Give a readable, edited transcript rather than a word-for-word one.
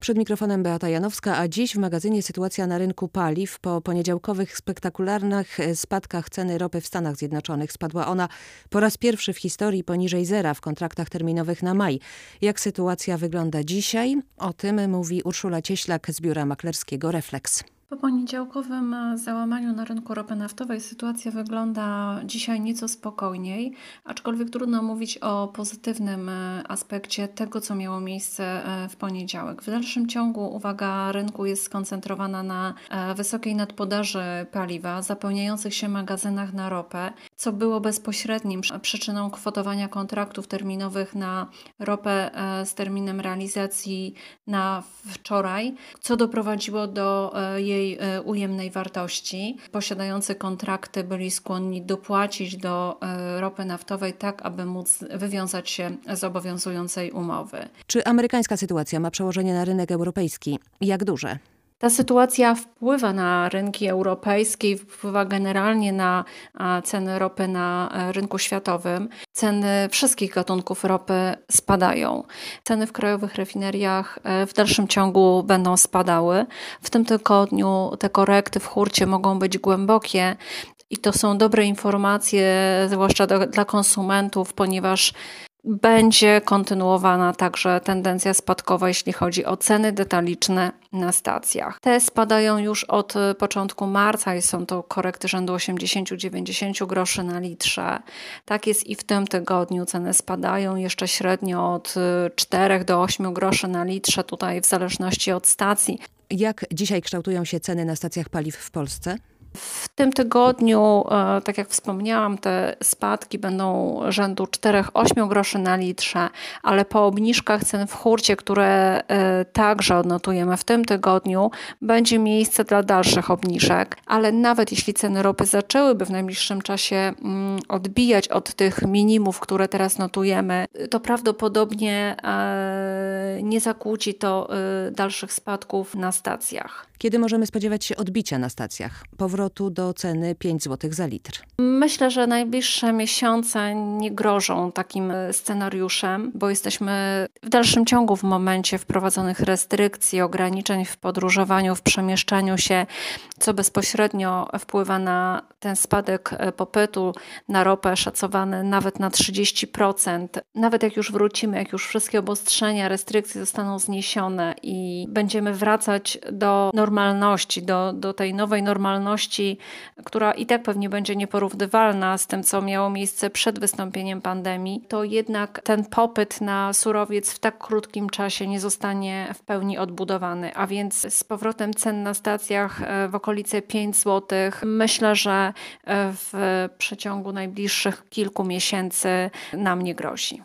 Przed mikrofonem Beata Janowska, a dziś w magazynie sytuacja na rynku paliw. Po poniedziałkowych spektakularnych spadkach ceny ropy w Stanach Zjednoczonych spadła ona po raz pierwszy w historii poniżej zera w kontraktach terminowych na maj. Jak sytuacja wygląda dzisiaj? O tym mówi Urszula Cieślak z biura maklerskiego Reflex. Po poniedziałkowym załamaniu na rynku ropy naftowej sytuacja wygląda dzisiaj nieco spokojniej, aczkolwiek trudno mówić o pozytywnym aspekcie tego, co miało miejsce w poniedziałek. W dalszym ciągu uwaga rynku jest skoncentrowana na wysokiej nadpodaży paliwa, zapełniających się magazynach na ropę, co było bezpośrednim przyczyną kwotowania kontraktów terminowych na ropę z terminem realizacji na wczoraj, co doprowadziło do jej ujemnej wartości. Posiadający kontrakty byli skłonni dopłacić do ropy naftowej tak, aby móc wywiązać się z obowiązującej umowy. Czy amerykańska sytuacja ma przełożenie na rynek europejski? Jak duże? Ta sytuacja wpływa na rynki europejskie, wpływa generalnie na ceny ropy na rynku światowym. Ceny wszystkich gatunków ropy spadają. Ceny w krajowych rafineriach w dalszym ciągu będą spadały. W tym tygodniu te korekty w hurcie mogą być głębokie i to są dobre informacje, zwłaszcza dla konsumentów, ponieważ będzie kontynuowana także tendencja spadkowa, jeśli chodzi o ceny detaliczne na stacjach. Te spadają już od początku marca i są to korekty rzędu 80-90 groszy na litrze. Tak jest i w tym tygodniu. Ceny spadają jeszcze średnio od 4 do 8 groszy na litrze, tutaj w zależności od stacji. Jak dzisiaj kształtują się ceny na stacjach paliw w Polsce? W tym tygodniu, tak jak wspomniałam, te spadki będą rzędu 4-8 groszy na litrze, ale po obniżkach cen w hurcie, które także odnotujemy w tym tygodniu, będzie miejsce dla dalszych obniżek, ale nawet jeśli ceny ropy zaczęłyby w najbliższym czasie odbijać od tych minimów, które teraz notujemy, to prawdopodobnie nie zakłóci to dalszych spadków na stacjach. Kiedy możemy spodziewać się odbicia na stacjach? Powrotu do ceny 5 zł za litr? Myślę, że najbliższe miesiące nie grożą takim scenariuszem, bo jesteśmy w dalszym ciągu w momencie wprowadzonych restrykcji, ograniczeń w podróżowaniu, w przemieszczaniu się, co bezpośrednio wpływa na ten spadek popytu na ropę szacowany nawet na 30%. Nawet jak już wrócimy, jak już wszystkie obostrzenia, restrykcje zostaną zniesione i będziemy wracać do normalności, do tej nowej normalności, która i tak pewnie będzie nieporównywalna z tym, co miało miejsce przed wystąpieniem pandemii, to jednak ten popyt na surowiec w tak krótkim czasie nie zostanie w pełni odbudowany, a więc z powrotem cen na stacjach w okolice 5 zł myślę, że w przeciągu najbliższych kilku miesięcy nam nie grozi.